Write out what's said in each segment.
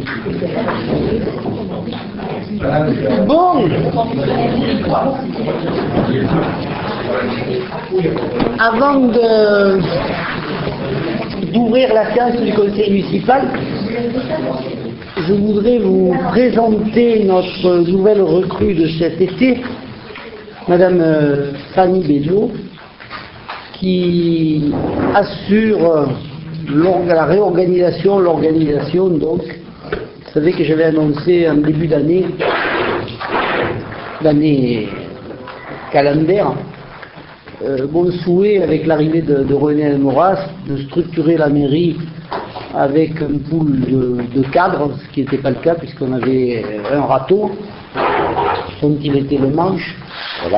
Bon, avant d'ouvrir la séance du conseil municipal, je voudrais vous présenter notre nouvelle recrue de cet été, Madame Fanny Bello, qui assure la réorganisation, l'organisation donc. Vous savez que j'avais annoncé en début d'année, l'année calendaire, mon souhait avec l'arrivée de René Almoras de structurer la mairie avec un pool de cadres, ce qui n'était pas le cas puisqu'on avait un râteau dont il était le manche. Voilà.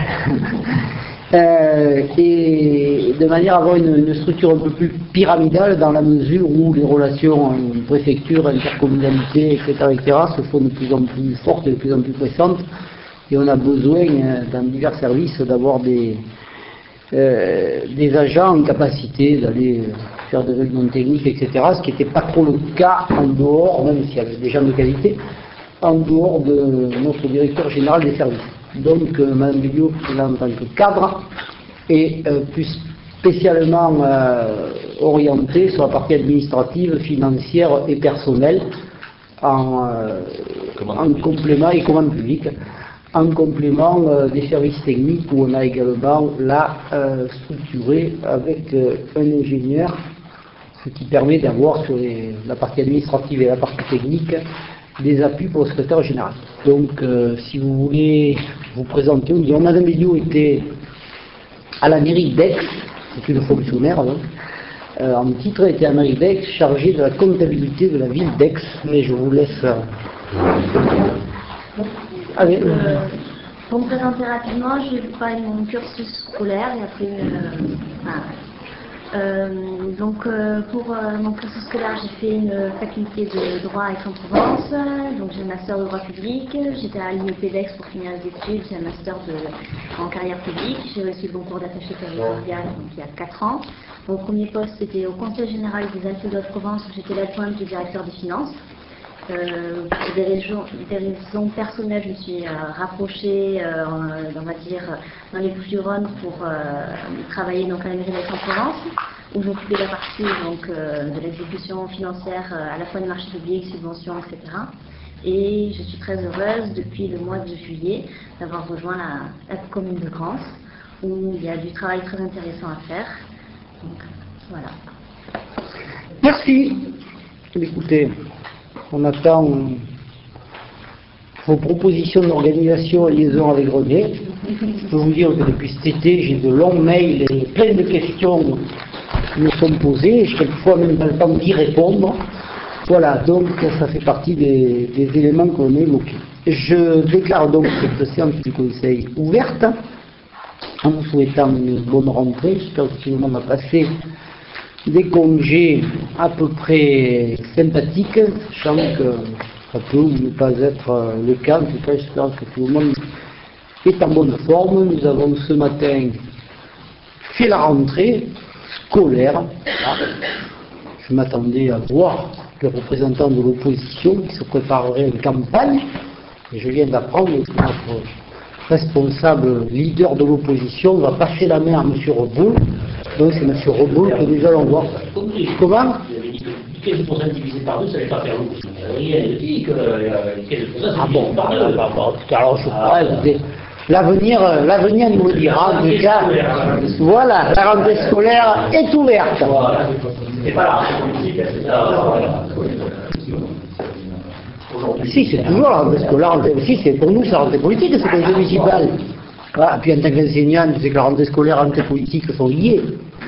Et de manière à avoir une structure un peu plus pyramidale dans la mesure où les relations préfecture, intercommunalité, etc. se font de plus en plus fortes et de plus en plus pressantes, et on a besoin dans divers services d'avoir des agents en capacité d'aller faire des réunions techniques, etc., ce qui n'était pas trop le cas en dehors, même s'il y avait des gens de qualité, en dehors de notre directeur général des services. Donc Mme Bello est là en tant que cadre et plus spécialement orientée sur la partie administrative, financière et personnelle en complément et commande publique, en complément des services techniques où on a également là structuré avec un ingénieur, ce qui permet d'avoir sur la partie administrative et la partie technique des appuis pour le secrétaire général. Donc, si vous voulez vous présenter, Madame Bello était à la mairie d'Aix, c'est une fonctionnaire, en titre, était à la mairie d'Aix, chargée de la comptabilité de la ville d'Aix, mais je vous laisse... Allez. Pour me présenter rapidement, je vais vous parler de mon cursus scolaire et après... pour mon cursus scolaire, j'ai fait une faculté de droit à Aix-en-Provence, donc j'ai un master de droit public, j'étais à l'IEP d'Aix pour finir les études, j'ai un master en carrière publique, j'ai reçu le concours d'attaché territorial il y a 4 ans. Mon premier poste c'était au Conseil général des Alpes-de-Haute-Provence où j'étais l'adjointe du directeur des finances. Pour des raisons personnelles, je me suis rapprochée, on va dire, dans les Bouches-du-Rhône pour travailler donc à la mairie d'Aix-en-Provence, où j'occupais la partie donc, de l'exécution financière à la fois des marchés publics, subventions, etc. Et je suis très heureuse depuis le mois de juillet d'avoir rejoint la commune de Grance, où il y a du travail très intéressant à faire. Donc voilà. Merci. Écoutez. On attend vos propositions d'organisation et liaison avec René. Je peux vous dire que depuis cet été, j'ai de longs mails et plein de questions qui me sont posées, et quelquefois même pas le temps d'y répondre. Voilà, donc ça fait partie des éléments qu'on a évoqués. Je déclare donc cette séance du Conseil ouverte, en vous souhaitant une bonne rentrée. J'espère que tout le monde a passé des congés à peu près sympathiques, sachant que ça peut ne pas être le cas. En tout cas, j'espère que tout le monde est en bonne forme. Nous avons ce matin fait la rentrée scolaire. Je m'attendais à voir les représentants de l'opposition qui se prépareraient en campagne, et je viens d'apprendre que notre responsable leader de l'opposition va passer la main à M. Reboul. Donc c'est M. Reboul que nous allons voir. Comment? 15% divisé par 2, ça ne va pas faire beaucoup. Rien ne dit que 15%, ah bon, alors je crois, écoutez, l'avenir nous le dira. En tout cas, voilà, la rentrée scolaire est ouverte. Voilà, c'est pas la rentrée politique, c'est ça. Si, c'est toujours la rentrée scolaire, si, c'est pour nous, c'est la rentrée politique, c'est conseil municipal. Voilà, puis en tant qu'enseignant, tu sais que la rentrée scolaire et la rentrée politique sont liées.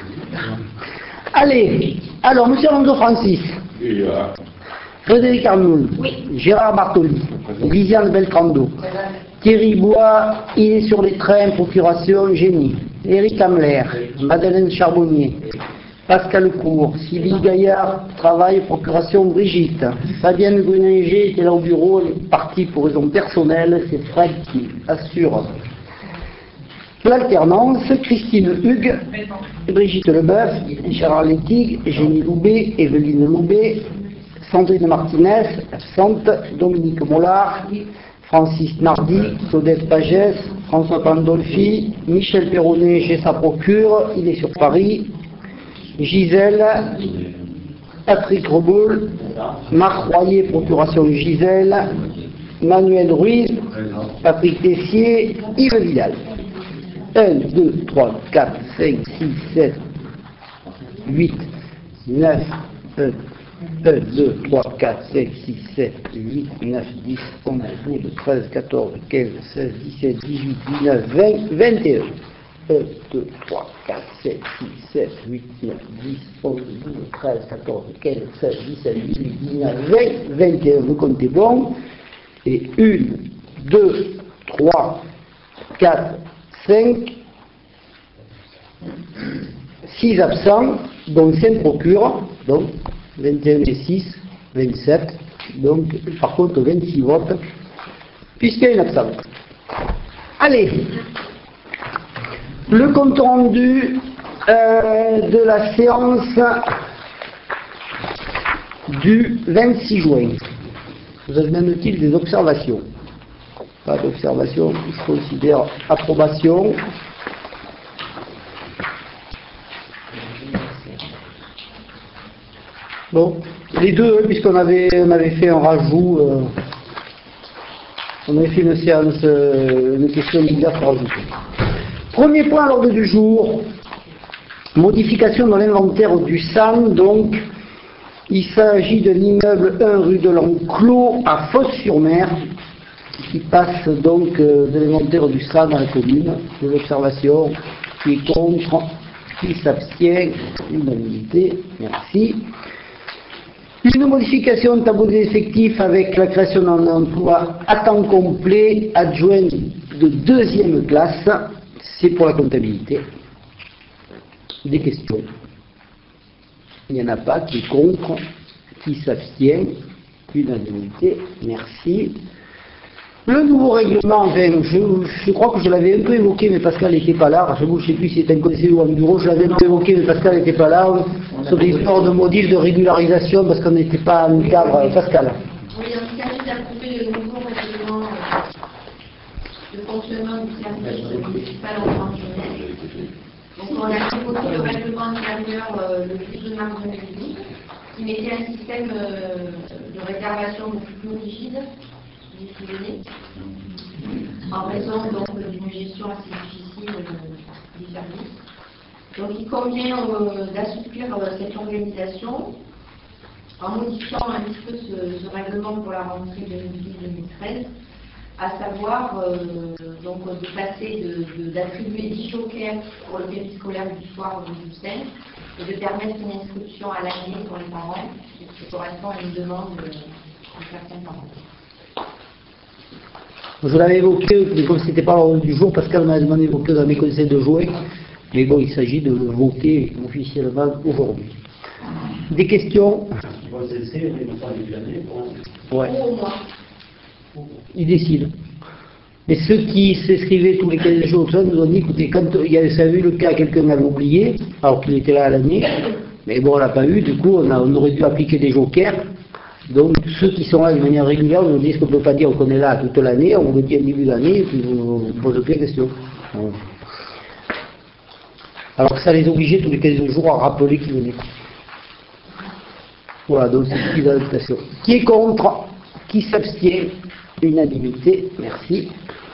Allez, alors, M. Alonso Francis, Frédéric Arnoul, Gérard Bartoli, Lisiane Beltrando, Thierry Bois, il est sur les trains, procuration, génie, Éric Hamler, Madeleine Charbonnier, Pascal Cour, Sylvie Gaillard, travail, procuration, Brigitte, Fabienne Gruninger était là au bureau, elle est partie pour raison personnelle, c'est Fred qui assure l'alternance, Christine Hugues, Brigitte Leboeuf, Gérard Lettig, Génie Loubet, Evelyne Loubet, Sandrine Martinez, absente. Dominique Mollard, Francis Nardi, Claudette Pagès, François Pandolfi, Michel Perronnet chez sa procure, il est sur Paris. Gisèle, Patrick Reboul, Marc Royer, procuration Gisèle, Manuel Ruiz, Patrick Tessier, Yves Vidal. 1, 2, 3, 4, 5, 6, 7, 8, 9, 1, 2, 3, 4, 5, 6, 7, 8, 9, 10, 11, 12, 13, 14, 15, 16, 17, 18, 19, 20, 21. 1, 2, 3, 4, 5, 6, 7, 8, 9, 10, 11, 12, 13, 14, 15, 16, 17, 18, 19, 20, 21. Vous comptez bon. Et 1, 2, 3, 4, 5, 6 absents, dont 5 procures, donc 21 et 6, 27, donc par contre 26 votes, puisqu'il y a une absente. Allez, le compte rendu de la séance du 26 juin. Vous avez même-t-il des observations? Pas d'observation, je considère approbation. Bon, les deux, puisqu'on avait fait un rajout, on avait fait une séance, une question d'hiver pour rajouter. Premier point à l'ordre du jour, modification dans l'inventaire du SAN, donc il s'agit d'un immeuble 1 rue de l'Enclos à Fos-sur-Mer, qui passe donc de l'inventaire du SAN dans la commune. Des observations, qui est contre, qui s'abstient, unanimité, merci. Une modification de tableau des effectifs avec la création d'un emploi à temps complet adjoint de 2e classe, c'est pour la comptabilité. Des questions? Il n'y en a pas. Qui est contre? Qui s'abstient? Unanimité, merci. Le nouveau règlement, enfin, je crois que je l'avais un peu évoqué, mais Pascal n'était pas là. Je ne sais plus si c'était un conseiller ou un bureau, je l'avais un peu évoqué, mais Pascal n'était pas là. Sur des histoires de modifs de régularisation, parce qu'on n'était pas en cadre. Pascal. Oui, il s'agit d'approuver le nouveau règlement de fonctionnement du service municipal en France. Donc on a évoqué le règlement intérieur le 12 mars 2012, qui mettait un système de réservation beaucoup plus rigide, en raison donc d'une gestion assez difficile du service. Donc il convient d'assouplir cette organisation en modifiant un petit peu ce règlement pour la rentrée 2012-2013, à savoir donc de passer d'attribuer 10 jokers pour le périscolaire du soir au Moussin et de permettre une inscription à l'année pour les parents, ce qui correspond à une demande de certains parents. Je l'avais évoqué, mais comme ce n'était pas l'ordre du jour, Pascal m'a demandé d'évoquer dans mes conseils de jouer, mais bon, il s'agit de le voter officiellement aujourd'hui. Des questions? Ouais. Ils décident. Mais ceux qui s'inscrivaient tous les 15 jours, nous ont dit, écoutez, quand il y avait eu le cas, quelqu'un m'avait oublié, alors qu'il était là à l'année, mais bon, on l'a pas eu, du coup, on aurait dû appliquer des jokers. Donc, ceux qui sont là de manière régulière, on nous dit ce qu'on ne peut pas dire qu'on est là toute l'année, on vous dit en début d'année, et puis on pose plein de questions. Voilà. Alors que ça les obligeait tous les 15 jours à rappeler qu'ils venaient. Voilà, donc c'est une petite adaptation. Qui est contre? Qui s'abstient? Unanimité, merci.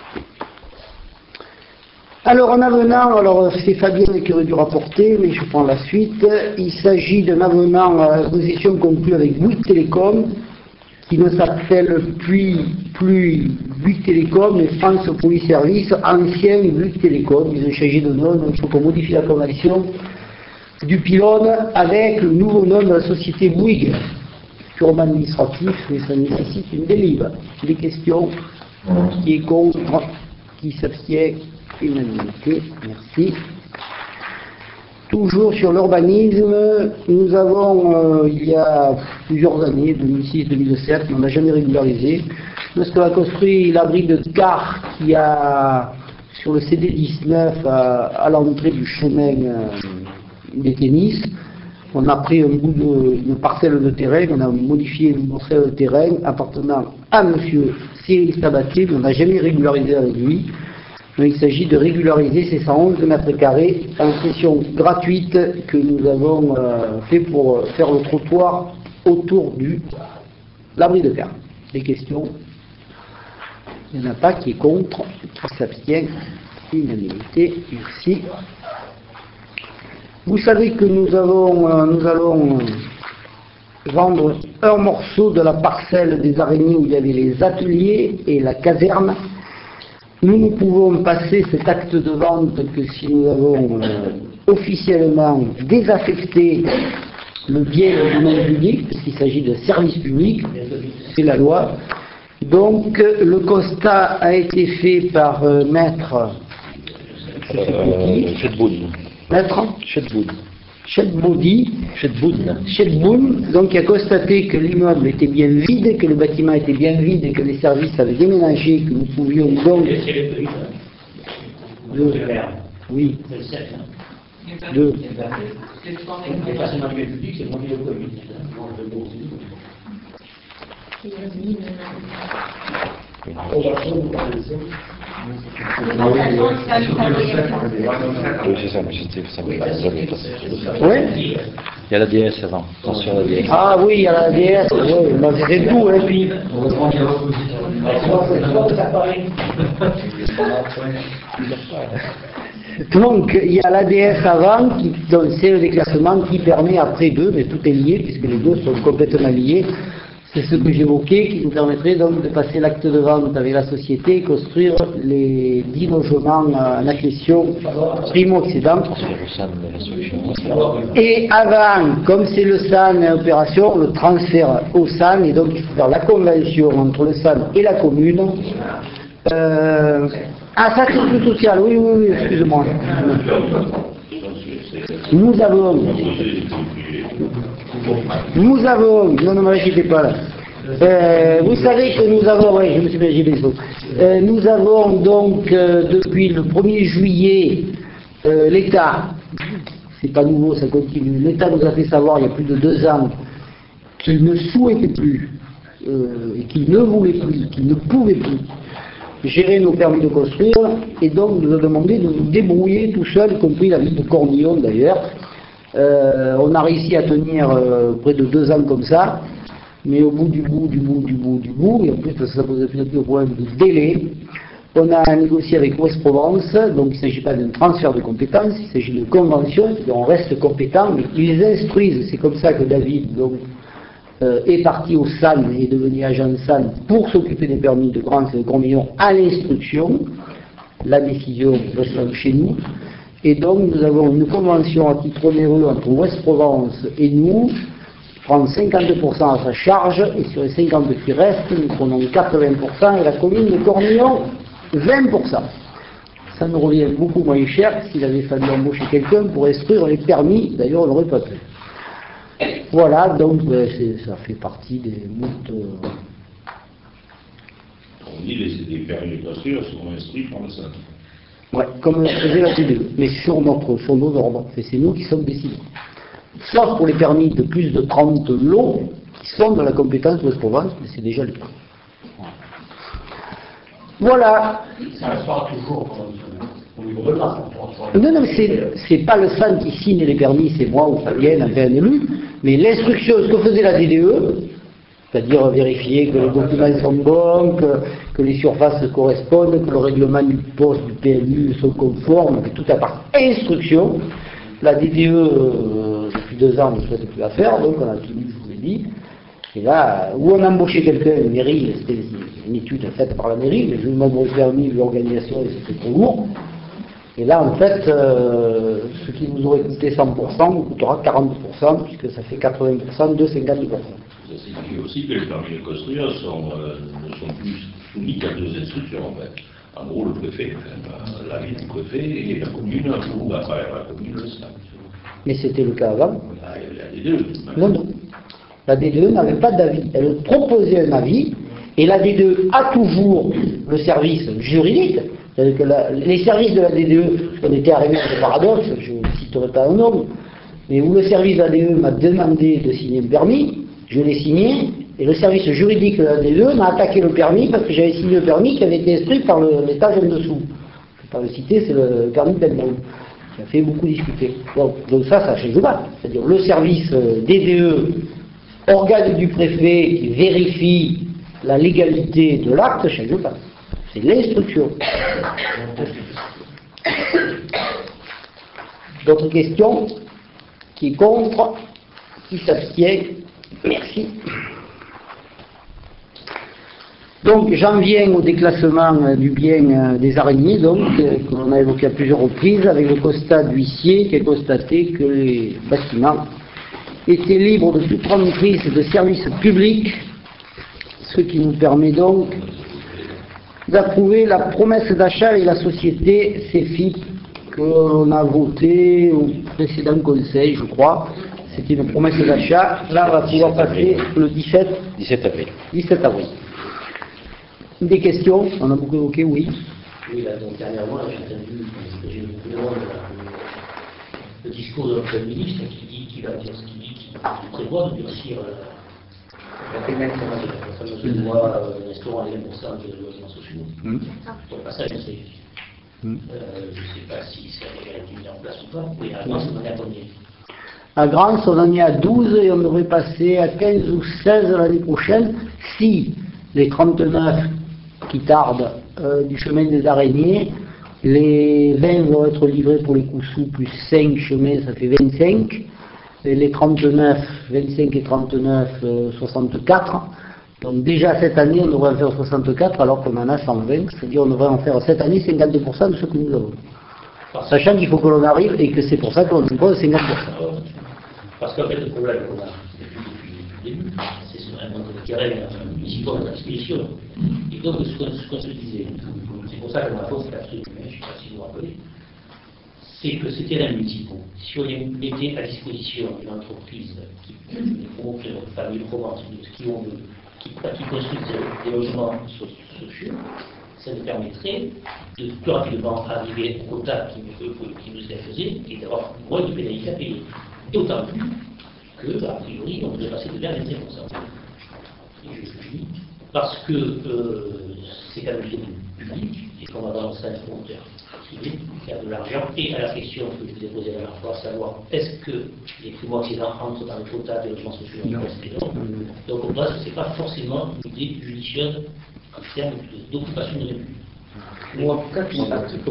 Alors en avenant, alors c'est Fabien qui aurait dû rapporter, mais je prends la suite. Il s'agit d'un avenant à la position conclue avec Bouygues Télécom, qui ne s'appelle plus Bouygues Télécom, mais France Police Service, ancien Bouygues Télécom. Ils ont changé de nom, donc il faut qu'on modifie la convention du pylône avec le nouveau nom de la société Bouygues. Purement administratif, mais ça nécessite une délibération. Des questions? Qui est contre? Qui s'abstient? Unanimité, merci. Toujours sur l'urbanisme, nous avons, il y a plusieurs années, 2006-2007, on n'a jamais régularisé, parce qu'on a construit l'abri de gare qui a, sur le CD19, à l'entrée du chemin des tennis. On a pris une parcelle de terrain, on a modifié une parcelle de terrain appartenant à M. Cyril Sabatier, mais on n'a jamais régularisé avec lui. Donc, il s'agit de régulariser ces 111 mètres carrés en session gratuite que nous avons fait pour faire le trottoir autour de l'abri de terre. Des questions? Il n'y en a pas qui est contre, qui s'abstient. Unanimité, merci. Vous savez que nous allons vendre un morceau de la parcelle des araignées où il y avait les ateliers et la caserne. Nous ne pouvons passer cet acte de vente que si nous avons officiellement désaffecté le bien du domaine public, puisqu'il s'agit de service public, c'est la loi. Donc le constat a été fait par maître Chedboun, donc il a constaté que l'immeuble était bien vide, que le bâtiment était bien vide et que les services avaient déménagé, que nous pouvions donc... Oui. Deux. Les placements du public, c'est mon milieu commune. Oui, c'est ça, mais ça me passe. Oui. Il y a la DS avant, attention à la DS. Ah oui, il y a la DS, oui, mais c'est tout, hein, puis... Donc, il y a l'ADS avant, c'est le déclassement qui permet après deux, mais tout est lié, puisque les deux sont complètement liés. C'est ce que j'évoquais, qui nous permettrait donc de passer l'acte de vente avec la société et construire les 10 logements en accession primo-accédant. Et avant, comme c'est le SAN en opération, le transfert au SAN, et donc il faut faire la convention entre le SAN et la commune. Ah, ça c'est tout social, oui, excusez-moi. Nous avons, non, m'inquiétez pas là. Vous savez que nous avons, oui, je me suis mélangé les autres. Nous avons donc, depuis le 1er juillet, l'État, c'est pas nouveau, ça continue, l'État nous a fait savoir il y a plus de 2 ans qu'il ne souhaitait plus, et qu'il ne voulait plus, qu'il ne pouvait plus gérer nos permis de construire, et donc nous a demandé de nous débrouiller tout seul, y compris la ville de Cornillon d'ailleurs. On a réussi à tenir près de 2 ans comme ça, mais au bout du bout, et en plus ça pose un problème de délai, on a négocié avec Ouest-Provence, donc il ne s'agit pas d'un transfert de compétences, il s'agit d'une convention, on reste compétent, mais ils instruisent, c'est comme ça que David donc, est parti au SAN et est devenu agent de SAN pour s'occuper des permis de Grande et de Cornillon à l'instruction, la décision reste chez nous. Et donc nous avons une convention à titre onéreux entre Ouest-Provence et nous, prend 52% à sa charge, et sur les 50 qui restent, nous prenons 80% et la commune de Cornillon 20%. Ça nous revient beaucoup moins cher que s'il avait fallu embaucher quelqu'un pour instruire les permis, d'ailleurs on n'aurait pas pu. Voilà, donc ça fait partie des moutes. On dit les permis de construire sont instruits par le SAN. Ouais, comme faisait la TDE, mais sur nos ordres, c'est nous qui sommes décidés. Sauf pour les permis de plus de 30 lots qui sont de la compétence de Ouest-Provence, mais c'est déjà le cas. Voilà. Ça reste pas toujours au niveau de l'art. Non, c'est pas le SAN qui signe les permis, c'est moi ou Fabienne, enfin un élu, mais l'instruction, ce que faisait la DDE, c'est-à-dire vérifier que les documents sont bons, que les surfaces correspondent, que le règlement du poste, du PMU sont conformes, que tout à part instruction. La DDE, depuis 2 ans, ne souhaite plus la faire, donc on a tenu, je vous l'ai dit. Et là, où on a embauché quelqu'un, une mairie, c'était une étude faite par la mairie, mais je lui demande le permis, l'organisation, et c'était trop lourd. Et là, en fait, ce qui nous aurait coûté 100% nous coûtera 40%, puisque ça fait 80% de 50%. Ça signifie aussi que les permis de construire ne sont plus soumis qu'à 2 instructions, en fait. En gros, le préfet, l'avis du préfet et la commune, ou à travers la commune, le SAN. Mais c'était le cas avant. La DDE. Non. La DDE n'avait pas d'avis. Elle proposait un avis, et la DDE a toujours le service juridique. C'est-à-dire que les services de la DDE, parce qu'on était arrivé à ce paradoxe, je ne citerai pas un nom, mais où le service ADE m'a demandé de signer un permis, je l'ai signé, et le service juridique de l'ADE m'a attaqué le permis parce que j'avais signé le permis qui avait été instruit par l'étage en dessous. Je ne vais pas le citer, c'est le permis d'Edmond, qui a fait beaucoup discuter. Donc ça change pas. C'est-à-dire le service DDE, organe du préfet qui vérifie la légalité de l'acte, ça change pas. C'est l'instruction. D'autres questions? Qui est contre? Qui s'abstient? Merci. Donc j'en viens au déclassement du bien des araignées, donc, que l'on a évoqué à plusieurs reprises, avec le constat d'huissier qui a constaté que les bâtiments étaient libres de toute entreprise de services publics, ce qui nous permet donc d'approuver la promesse d'achat et la société CEFIP que l'on a votée au précédent conseil, je crois. C'était une promesse d'achat. Là, on va pouvoir passer le 17 avril. 17 avril. Des questions? On a beaucoup évoqué, oui. Oui, là, donc dernièrement, j'ai entendu le discours de notre ministre qui prévoit de durcir la pénalité de la fameuse loi instaurant les 20% de logements sociaux. Pour le passage, je ne sais pas si ça a été mis en place ou pas. Oui, à Grance, on en est à combien? À Grance, on en est à 12 et on devrait passer à 15 ou 16 l'année prochaine si les 39 qui tardent du chemin des araignées, les 20 vont être livrés pour les Coussous, plus 5 chemins, ça fait 25, et les 39, 25 et 39, 64. Donc déjà cette année, on devrait en faire 64 alors qu'on en a 120, c'est-à-dire on devrait en faire cette année 52% de ce que nous avons. Sachant qu'il faut que l'on arrive et que c'est pour ça qu'on impose 50%. Parce qu'en fait, le problème qu'on a depuis le début, c'est un manque de terrain municipal à disposition. Et donc, ce qu'on se disait, c'est pour ça que la force là-dessus, je ne sais pas si vous vous rappelez, c'est que ces terrains municipaux, si on les mettait à disposition d'une entreprise qui promotion de famille de Provence, qui construit des logements sociaux, ça nous permettrait de plus rapidement arriver au quota qui nous est imposé et d'avoir moins de pénalités à payer. Et autant plus que, a priori, on devrait passer de vers les 25%. Et je dis, parce que c'est quand même du public et qu'on va avoir ça un promoteur privé qui a de l'argent. Et à la question que je vous ai posée la dernière fois, à savoir est-ce que les primo-accédants entrent dans le quota des logements sociaux non. Donc on voit que ce n'est pas forcément une idée judicieuse en termes d'occupation de l'ébut. Ou en tout cas, qui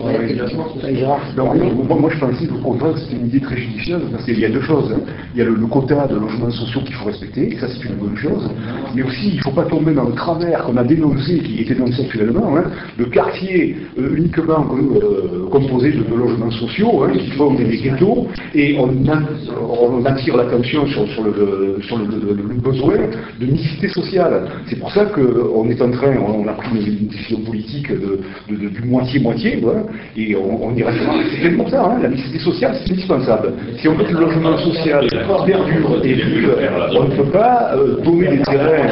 moi je pensais qu'au contraire c'était une idée très judicieuse, parce qu'il y a deux choses. Hein. Il y a le quota de logements sociaux qu'il faut respecter, et ça c'est une bonne chose, mais aussi il ne faut pas tomber dans le travers qu'on a dénoncé, qui était dénoncé actuellement, hein, de quartiers uniquement composés de logements sociaux, hein, qui font des ghettos, et on attire l'attention sur le besoin de mixité sociale. C'est pour ça qu'on est en train, on a pris une décision politique du moitié-moitié, voilà, et on y restera. C'est bien pour ça, hein, la mixité sociale, c'est indispensable. Si on veut que le logement social perdure et vive, on ne peut pas donner des terrains.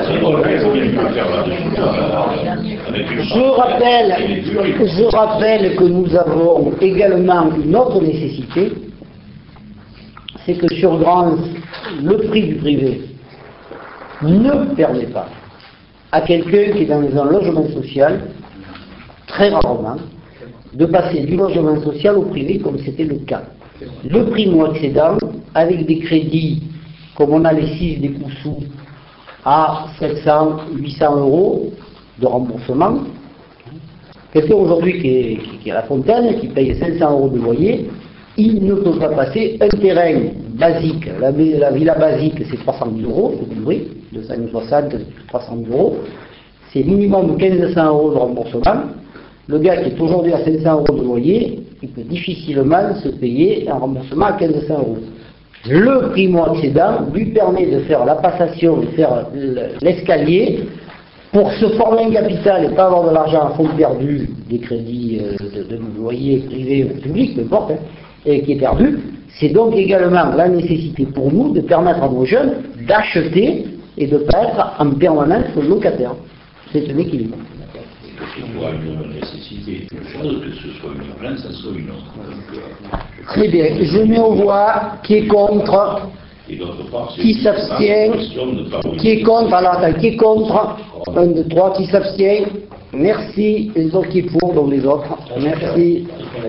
Je rappelle que nous avons également une autre nécessité, c'est que sur Grance, le prix du privé ne permet pas à quelqu'un qui est dans un logement social, très rarement, de passer du logement social au privé comme c'était le cas. Le primo-accédant, avec des crédits, comme on a les 6 des Coussous, à 700, 800 euros de remboursement, quelqu'un aujourd'hui qui est à la Fontaine, qui paye 500 euros de loyer, il ne peut pas passer un terrain basique. La villa basique, c'est 300 000 euros, vous comprenez, 260, 300 000 euros. C'est minimum 1500 euros de remboursement. Le gars qui est aujourd'hui à 500 euros de loyer, il peut difficilement se payer un remboursement à 1500 euros. Le primo-accédant lui permet de faire la passation, de faire l'escalier, pour se former un capital et pas avoir de l'argent à fond perdu, des crédits de loyer privé ou public, peu importe, hein, et qui est perdu. C'est donc également la nécessité pour nous de permettre à nos jeunes d'acheter et de ne pas être en permanence locataire. C'est un équilibre. ce soit une nécessité, une chose, que ce soit une urgence, ça soit une autre. Très bien, je mets aux voix qui est contre, Et d'autre part, qui s'abstient, qui est contre, alors attends, qui est contre, 1, 2, 3, qui s'abstient, merci, les autres qui est pour, donc les autres, merci.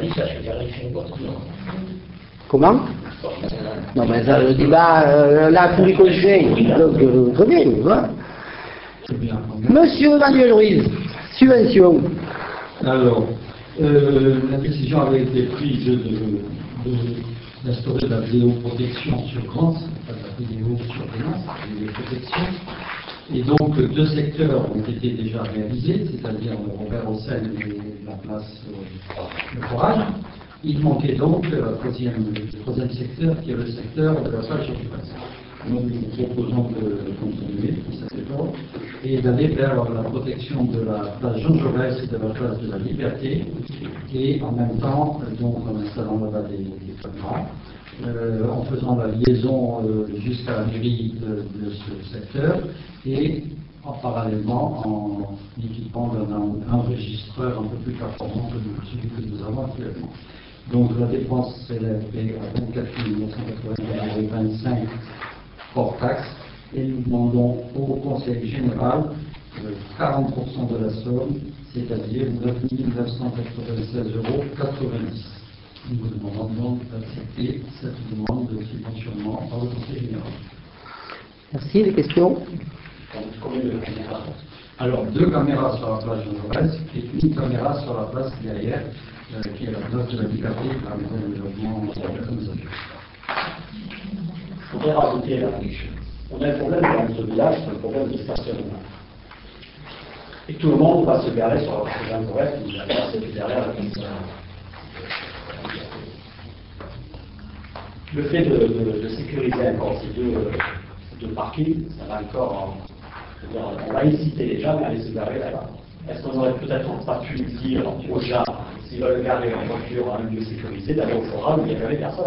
Comment? Non mais ça, le débat, là, tous les conseils, donc très bien, voilà. Monsieur Manuel Ruiz, subvention. Alors, la décision avait été prise d'instaurer la vidéoprotection sur grande, la vidéosurveillance, la protection. Et donc, 2 secteurs ont été déjà réalisés, c'est-à-dire le Robert Hossein et la place de forage. Il manquait donc le troisième secteur, qui est le secteur de la plage surface. Donc, nous proposons de continuer cet effort et d'aller vers la protection de la place Jean Jaurès et de la place de la Liberté, et en même temps, donc, en installant là-bas des caméras, en faisant la liaison jusqu'à la mairie de ce secteur, et parallèlement en équipant un enregistreur un peu plus performant que celui que nous avons actuellement. Donc la dépense s'élève à 24 980,25 hors taxe, et nous demandons au Conseil général 40% de la somme, c'est-à-dire 9 996,90 €. Nous vous demandons donc d'accepter cette demande de subventionnement par le Conseil général. Merci, les questions? Alors, 2 caméras sur la place de Jaurès et 1 caméra sur la place derrière, qui est la place de la Liberté, la maison de logement comme ça. Je voudrais rajouter là, on a un problème dans ce village, c'est un problème de stationnement. Et tout le monde va se garer sur la place de Jaurès, qui va passer derrière la place. Le fait de sécuriser encore ces deux parkings, ça va encore, on va inciter les gens à aller se garer là-bas. Est-ce qu'on aurait peut-être pas pu dire aux gens, s'ils veulent garer leur voiture à un lieu sécurisé, d'aller au forum où il n'y avait personne?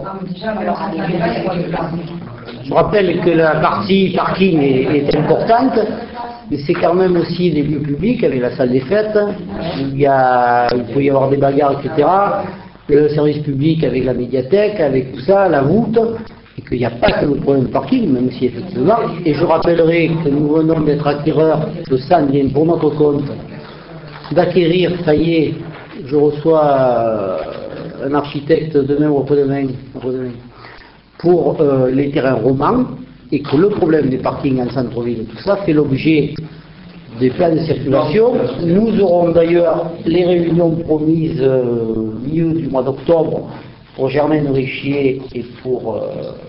Je rappelle que la partie parking est importante, mais c'est quand même aussi des lieux publics avec la salle des fêtes, où il peut y avoir des bagarres, etc. Le service public avec la médiathèque, avec tout ça, la voûte, et qu'il n'y a pas que le problème de parking, même si effectivement, et je rappellerai que nous venons d'être acquéreurs, le SAN vient pour notre compte d'acquérir, ça y est, je reçois un architecte demain ou après-demain, pour les terrains romans, et que le problème des parkings en centre-ville, tout ça fait l'objet des plans de circulation. Nous aurons d'ailleurs les réunions promises milieu du mois d'octobre pour Germaine Richier et pour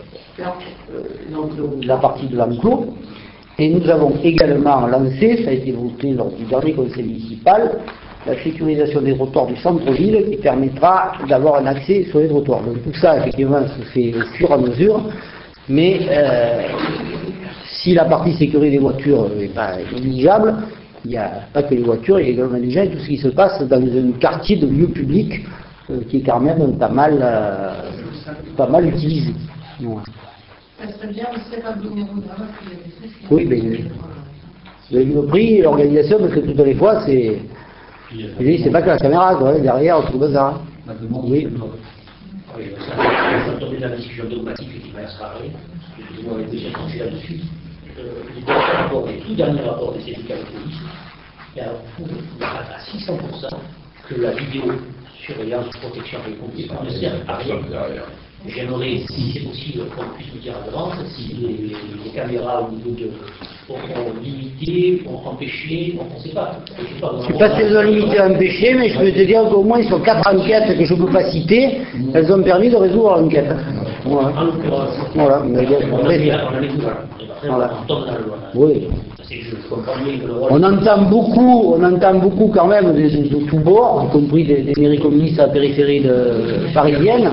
la partie de l'enclos. Et nous avons également lancé, ça a été voté lors du dernier conseil municipal, la sécurisation des trottoirs du centre-ville qui permettra d'avoir un accès sur les trottoirs. Donc tout ça, effectivement, se fait au fur et à mesure, mais si la partie sécurité des voitures n'est pas négligeable, il n'y a pas que les voitures, il y a également les gens et tout ce qui se passe dans un quartier de lieu public qui est quand même pas mal utilisé. Ouais. Ça serait bien aussi pas de numéro d'avant. Oui, mais vous avez vu le prix et l'organisation, parce que toutes les fois, c'est pas que la caméra, quoi, derrière, tout le bazar. Oui. Oui, ça va tomber dans la discussion dogmatique qui va se parler, parce que nous avons déjà tranché là-dessus. Les tout derniers rapports des syndicats de police, il y a à 600% que la vidéosurveillance protection des pompiers ne sert à rien. J'aimerais, si c'est possible, qu'on puisse me dire à l'avance si les caméras au niveau de ont limité, ont empêché, on ne sait pas. Je ne sais pas si elles ont limité ou empêché, mais je peux te dire qu'au moins sur 4 enquêtes que je ne peux pas citer, elles ont permis de résoudre l'enquête. Voilà. Voilà. Mais voilà. Oui. On entend beaucoup quand même de tous bords, y compris des mairies communistes à la périphérie parisienne,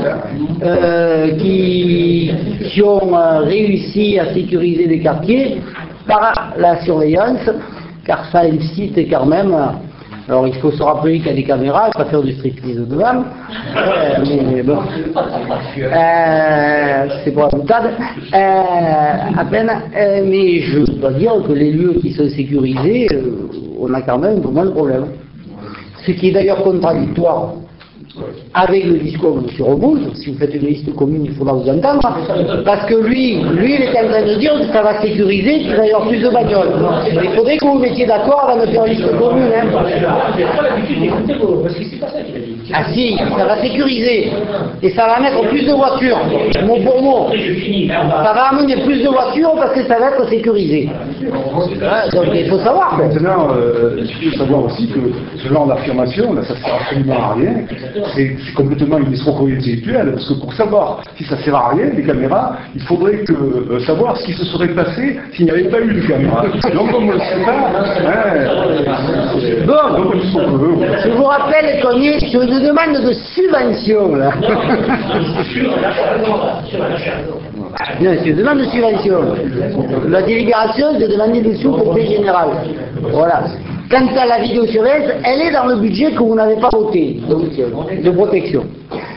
qui ont réussi à sécuriser des quartiers par la surveillance, car ça incite quand même. Alors il faut se rappeler qu'il y a des caméras, pas faire du striptease devant, mais bon, c'est pour la boutade, à peine, mais je dois dire que les lieux qui sont sécurisés, on a quand même moins de problèmes. ce qui est d'ailleurs contradictoire avec le discours de M. Roboul. Si vous faites une liste commune, il faudra vous entendre, parce que lui, il est en train de dire que ça va sécuriser, qu'il va y avoir plus de bagnoles. Il faudrait que vous vous mettiez d'accord avant de faire une liste commune. Hein. Ah si, ça va sécuriser, et ça va mettre plus de voitures, mot pour mot. Ça va amener plus de voitures parce que ça va être sécurisé. Donc il faut savoir. Maintenant, il faut savoir aussi que ce genre d'affirmation, là, ça ne sert absolument à rien. C'est complètement une escroquerie intellectuelle, parce que pour savoir si ça sert à rien, les caméras, il faudrait que, savoir ce qui se serait passé s'il n'y avait pas eu de caméras. Donc on ne le sait pas. Bon, je vous rappelle qu'on est sur une demande de subvention, là. Non, c'est une demande de subvention. La délibération, c'est de demander des sous pour le général. Voilà. Quant à la vidéosurveillance, elle est dans le budget que vous n'avez pas voté, donc, de protection.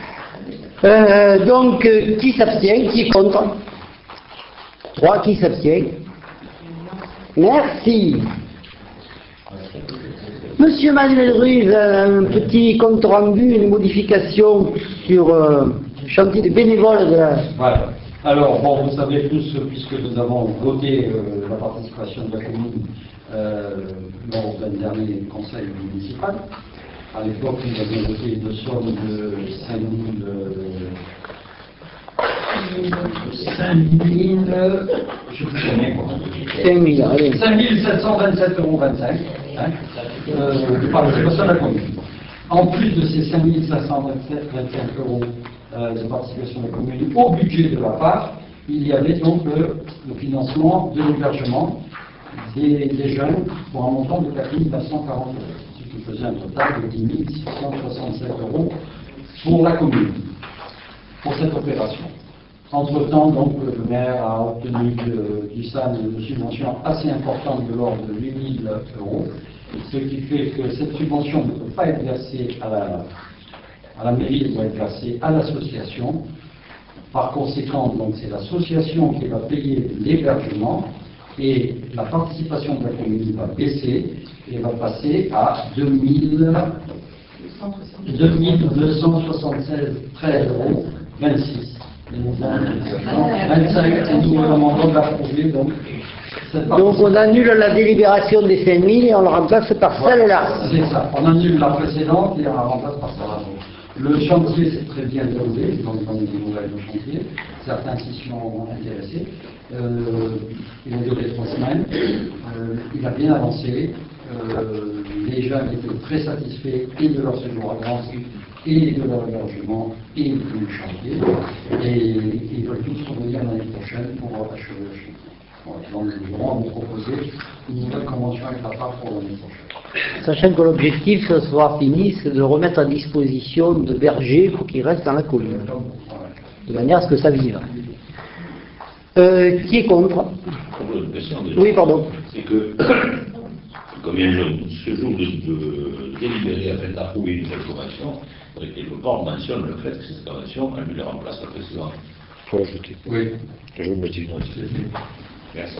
Donc, qui s'abstient, qui est contre? 3, qui s'abstient? Merci. Monsieur Manuel Ruiz, un petit compte rendu, une modification sur le chantier des bénévoles de la... Voilà. Alors, bon, vous savez tous, puisque nous avons voté la participation de la commune lors d'un dernier conseil municipal. À l'époque, nous avions voté une somme de 5 727,25 €. Hein, de participation de la commune. En plus de ces 5 527,25 € de participation de la commune au budget de la part, il y avait donc le financement de l'hébergement des jeunes pour un montant de 4 940 €, ce qui faisait un total de 10 667 € pour la commune, pour cette opération. Entre-temps, donc, le maire a obtenu du SAN une subvention assez importante de l'ordre de 8 000 €, ce qui fait que cette subvention ne peut pas être versée à la mairie, elle doit être versée à l'association. Par conséquent, donc, c'est l'association qui va payer l'hébergement et la participation de la commune va baisser et va passer à 2276,26 €. Et nous demandons d'approuver donc. Donc on annule la délibération des 5 000 et on le remplace par celle-là. C'est ça, on annule la précédente et on la remplace par celle-là. Le chantier s'est très bien déroulé, donc on a des nouvelles de chantier. Certains s'y sont intéressés. Il a duré 3 semaines. Il a bien avancé. Les jeunes étaient très satisfaits et de leur séjour à Grance et de leur hébergement et du chantier. Et ils veulent tous revenir l'année prochaine pour achever le chantier. Donc nous devrons nous proposer une nouvelle convention avec la part pour l'année prochaine. Sachant que l'objectif ce soir fini, c'est de remettre à disposition de bergers pour qu'ils restent dans la commune, de manière à ce que ça vive. Qui est contre? Oui, pardon. C'est que, comme il y a ce jour de délibérer afin d'approuver une telle convention, il faudrait que le port mentionne le fait que cette convention, elle lui remplace la précédente. Il faut l'ajouter. Oui. Je me dis. Merci.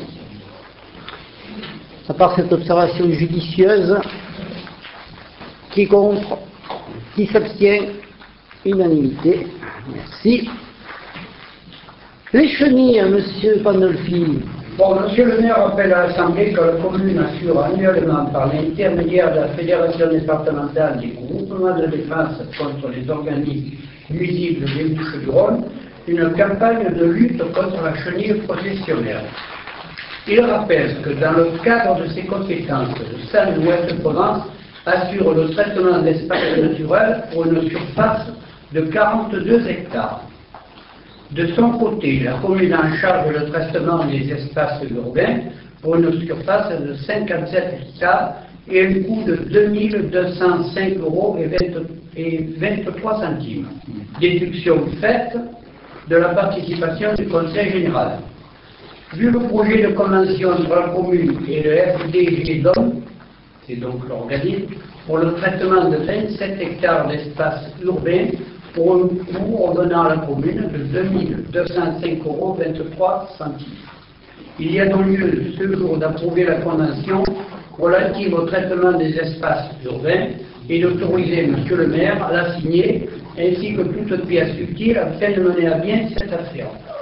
À part cette observation judicieuse, qui est contre? Qui s'abstient? Unanimité. Merci. Les chenilles, monsieur Pandolfi. Bon, monsieur le maire rappelle à l'Assemblée que la commune assure annuellement par l'intermédiaire de la Fédération départementale des groupements de défense contre les organismes nuisibles des Bouches du Rhône une campagne de lutte contre la chenille processionnelle. Il rappelle que dans le cadre de ses compétences, le SAN de Ouest-Provence assure le traitement d'espaces naturels pour une surface de 42 hectares. De son côté, la commune en charge le traitement des espaces urbains pour une surface de 57 hectares et un coût de 2 205 € et 23 centimes. Déduction faite de la participation du Conseil général. Vu le projet de convention entre la commune et le FDG-DOM, c'est donc l'organisme, pour le traitement de 27 hectares d'espace urbain pour un coût revenant à la commune de 2 205 € 23 centimes. Il y a donc lieu ce jour d'approuver la convention relative au traitement des espaces urbains et d'autoriser Monsieur le maire à la signer, ainsi que toute pièce utile afin de mener à bien cette affaire.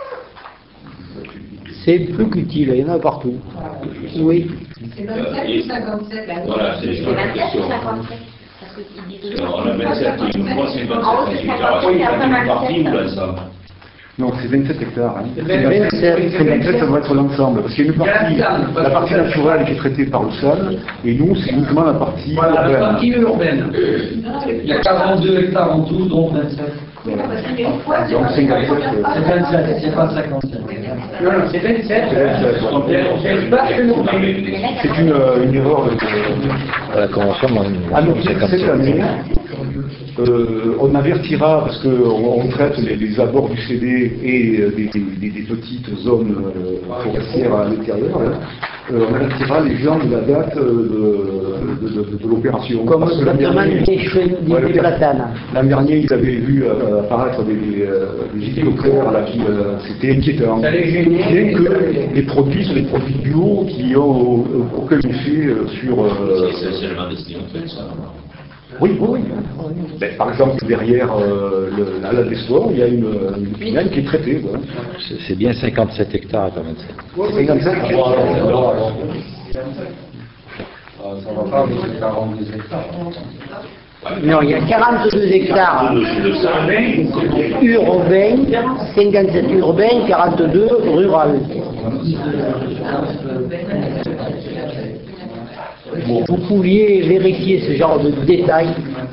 C'est plus qu'utile, il y en a partout. Oui. C'est 27 ou 57 là? Voilà, c'est C'est ça la 27 ou question. 57? Parce qu'ils disent Alors, la 27, une fois, c'est En haut, 27 c'est hectares. 57, C'est après une partie 27. ou l'ensemble? Non, c'est 27 hectares. Hein. 27, 27, ça doit être l'ensemble. Parce qu'il y a une partie, la partie naturelle qui est traitée par le SAN, et nous, c'est uniquement la partie Voilà, la urbaine. partie urbaine. Il y a 42 hectares en tout, dont 27. Donc 57, C'est 27, c'est pas 57. Non, non, c'est 27. C'est l'espace urbain. c'est une erreur À la convention, à noter que cette année. On avertira, parce qu'on traite les abords du CD et des petites zones forestières à l'intérieur, on avertira les gens de la date de l'opération. Comme Parce que l'an exactement dernier- des platanes. L'an dernier, ils avaient vu apparaître des hélicoptères là, qui c'était inquiétant. Ça les gênait. Bien que les produits sont des produits bio qui ont aucun effet sur. C'est essentiellement destiné aux faits, ça. Oui, oui, oui. Ben, par exemple, derrière la Destor, il y a une finale qui est traitée. Voilà. c'est bien 57 hectares quand même. 57. Ça va pas avec les 42 hectares. Non, il y a 42 hectares urbains, 57 urbains, 42 rural. Vous pouviez vérifier ce genre de détails.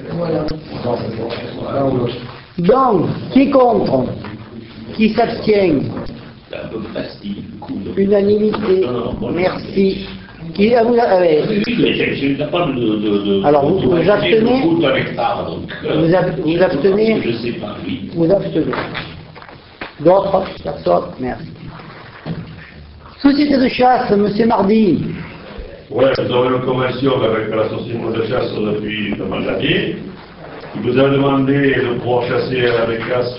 Donc, qui est contre? Qui s'abstient? C'est un peu pastille, du coup. Unanimité. Merci. Qui a vous Oui, mais je suis capable de. Alors, vous abstenez? Beaucoup d'un hectare, donc. Vous abstenez? Je sais pas, oui. Vous abstenez. D'autres? Personne? Merci. Société de chasse, Monsieur Mardi. Oui, nous avons une convention avec l'association de chasse depuis pas mal d'années. Il nous a demandé de pouvoir chasser avec casse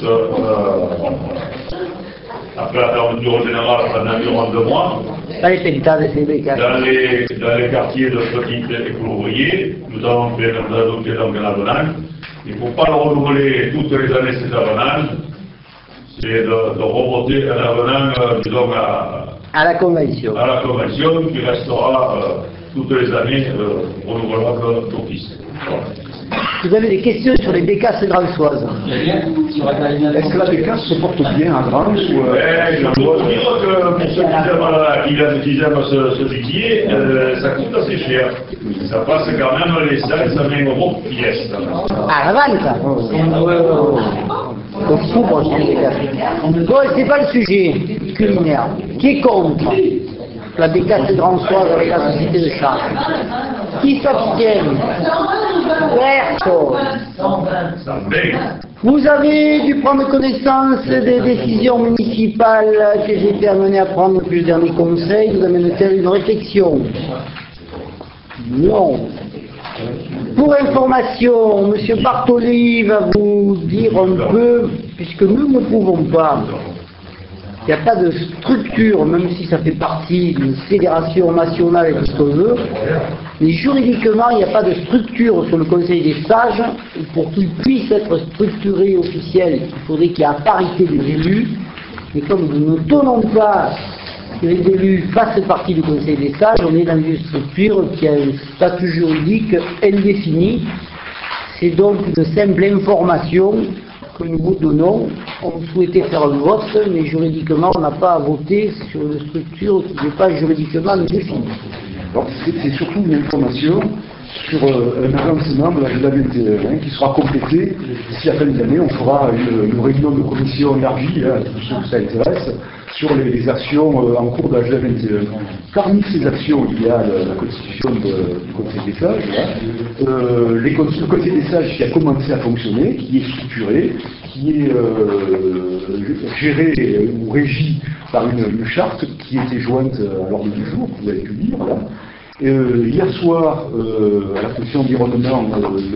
après la fermeture générale pendant environ 2 mois. Pas les pentades, c'est les cas. Dans les quartiers de petites écoles ouvriers, nous avons fait adopter donc un avenant. Il ne faut pas le renouveler toutes les années cet avenant. C'est de remonter un avenant, disons, À la convention. à la convention qui restera toutes les années renouvelable d'office. Voilà. Vous avez des questions sur les bécasses grançoises? Est-ce que la bécasse se porte bien à Grande ou Je dois vous dire que pour ceux qui aiment ce gibier, ça coûte assez cher. Ça passe quand même les 500 € pièce. À la vente? Donc, il faut pour les bécasses. Bon, c'est pas le sujet culinaire. Qui est contre la bécasse grançoise avec la société de chasse? Qui s'abstient? Personne. Vous avez dû prendre connaissance des décisions municipales que j'ai été amené à prendre depuis le dernier conseil. Vous amène-t-elle une réflexion? Non. Pour information, M. Bartoli va vous dire un peu, puisque nous ne pouvons pas, il n'y a pas de structure, même si ça fait partie d'une fédération nationale et tout ce qu'on veut, mais juridiquement, il n'y a pas de structure sur le Conseil des sages. Pour qu'il puisse être structuré officiel, il faudrait qu'il y ait la parité des élus. Et comme nous ne tenons pas que les élus fassent partie du Conseil des sages, on est dans une structure qui a un statut juridique indéfini. C'est donc une simple information que nous vous donnons. On souhaitait faire un vote, mais juridiquement, on n'a pas à voter sur une structure qui n'est pas juridiquement définie. Donc c'est surtout une information sur un avancement de l'agenda 21 qui sera complété. D'ici à la fin de l'année, on fera une réunion de commission élargie, à tous ceux que ça intéresse, sur les actions en cours de l'agenda 21. Parmi ces actions, il y a la constitution du Conseil des sages, le Conseil des sages qui a commencé à fonctionner, qui est structuré, qui est géré ou régi par une charte qui était jointe à l'ordre du jour, que vous avez pu lire. Là. Hier soir, à la commission environnement,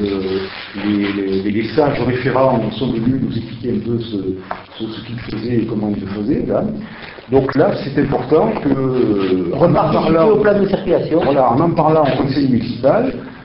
les sages référents sont venus nous expliquer un peu ce qu'ils faisaient et comment ils le faisaient. Là. Donc là, c'est important que, Reparticiper au plan de circulation. voilà, en parlant au conseil municipal,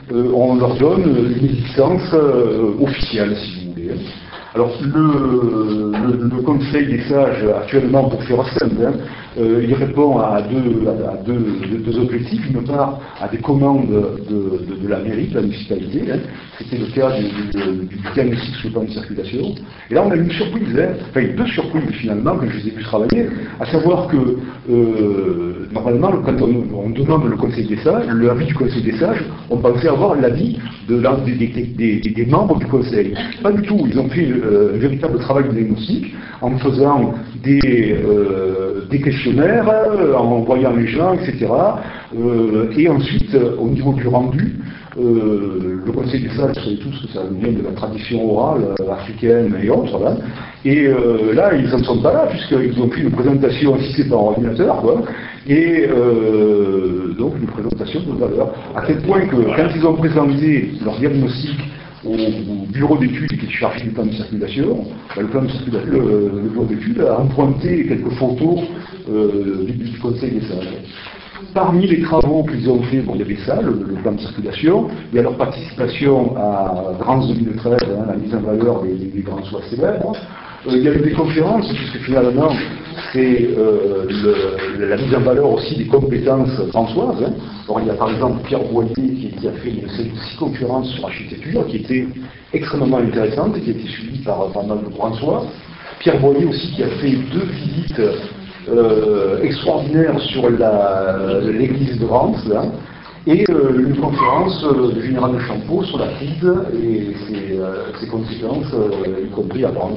on leur donne une licence officielle, si vous voulez. Alors, le Conseil des sages, actuellement, pour faire simple, il répond à deux objectifs. D'une part, à des commandes de la mairie, de la municipalité. C'était le cas du diagnostic sur le plan de circulation. Et là, on a une surprise, enfin deux surprises finalement, que je les ai pu travailler, à savoir que, normalement, quand on demande le Conseil des sages, l'avis du Conseil des sages, on pensait avoir l'avis des membres du Conseil. Pas du tout. Ils ont fait un véritable travail de diagnostic en faisant des questionnaires, en envoyant les gens, etc. Et ensuite, au niveau du rendu, le Conseil des sages, vous savez tous que ça vient de la tradition orale africaine et autres, là. Et là, ils n'en sont pas là, puisqu'ils ont fait une présentation assistée par ordinateur, quoi, et donc une présentation de valeur. À tel point que, quand ils ont présenté leur diagnostic au bureau d'études qui est chargé du plan de circulation, le bureau d'études a emprunté quelques photos du Conseil des sages. Parmi les travaux qu'ils ont fait, bon, il y avait ça, le plan de circulation, il y a leur participation à Grants 2013, la mise en valeur des grands soins célèbres. Il y a eu des conférences, puisque finalement, c'est la mise en valeur aussi des compétences françoises. Alors, il y a par exemple Pierre Boyer qui a fait 6 conférences sur l'architecture, qui étaient extrêmement intéressantes, qui a été suivies par Mme François. Pierre Boyer aussi qui a fait 2 visites extraordinaire sur l'église de Reims, et une conférence du général de Champeau sur la crise et ses conséquences, y compris à Reims.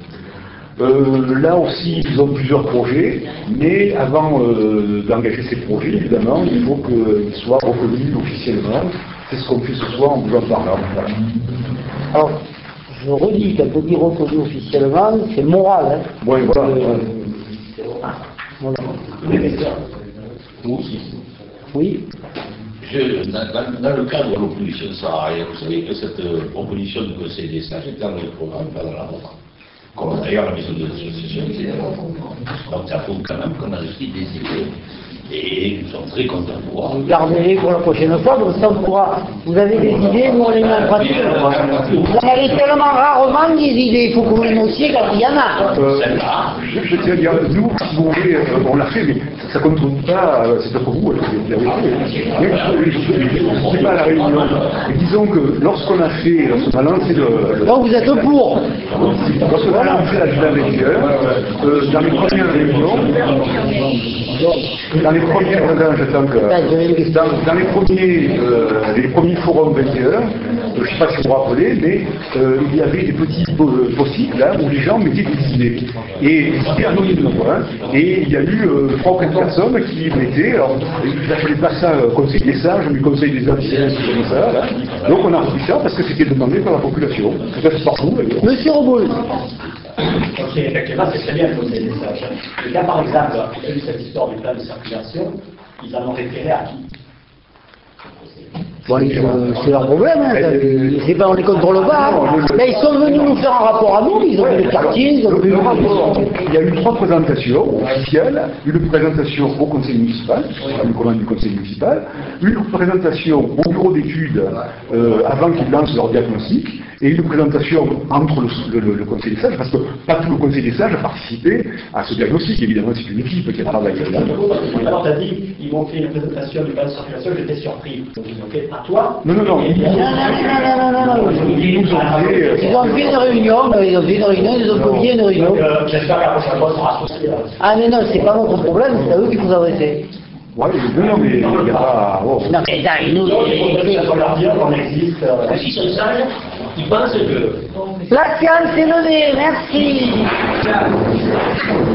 Là aussi, ils ont plusieurs projets, mais avant d'engager ces projets, évidemment, il faut qu'ils soient reconnus officiellement. C'est ce qu'on fait ce soir en vous en parlant. Alors, je redis, quand on dit reconnu officiellement, c'est moral. Hein. Oui, voilà. Voilà. Oui. Dans le cadre de l'opposition salariale, vous savez que cette proposition du Conseil des sages est dans le programme pas dans la loi. Comme d'ailleurs la maison de l'association, etc. Donc ça prouve quand même qu'on a aussi des idées. Et nous sommes très contents de pouvoir. Gardez-les pour la prochaine fois, comme ça on pourra. Vous avez des idées, nous on les met en pratique. Vous en avez tellement rarement des idées, il faut que vous les notiez quand il y en a. Je tiens à dire, nous, si vous voulez, on l'a fait, mais ça ne compte pas, c'est pas pour vous, c'est pas à la réunion. Mais disons que lorsqu'on a lancé donc vous êtes pour. Lorsqu'on a lancé la Villa Vecchia, dans les premières réunions, dans les premiers forums 21, je ne sais pas si vous vous rappelez, mais il y avait des petits possibles là, où les gens mettaient des idées. Et c'était anonymement. Et il y a eu 3 ou 4 personnes qui mettaient, alors je n'appelais pas ça Conseil des sages, mais Conseil des anciens, comme ça. Là. Donc on a repris ça parce que c'était demandé par la population. C'est partout. Monsieur Roboul. Ok, effectivement, c'est très bien le Conseil des sages. Le cas, par exemple, il y a eu cette histoire du plan de circulation, ils en ont référé à qui? Bon, c'est leur problème, hein. C'est pas, on les contrôle pas. Mais ils sont venus nous faire un rapport à nous, ils ont vu les quartiers, ils ont vu le rapport. Il y a eu 3 présentations officielles, une présentation au conseil municipal, une commande du conseil municipal, une présentation au bureau d'études avant qu'ils lancent leur diagnostic, et une présentation entre le conseil des sages, parce que pas tout le conseil des sages a participé à ce diagnostic, évidemment c'est une équipe qui a travaillé là. Alors tu as dit, ils m'ont fait une présentation du plan de circulation, j'étais surpris. Donc ils ont fait à toi? Non. Non. Ils ont fait une réunion, ils ont convié une réunion. J'espère que la prochaine fois sera associée. Ah mais non, c'est pas notre problème, c'est à eux qu'il faut adresser. Ouais, non, mais il n'y a pas... Oh. Non, mais là, nous... Il faut leur dire qu'on existe. S'ils sont sages, ils pensent que... La science est donnée, merci.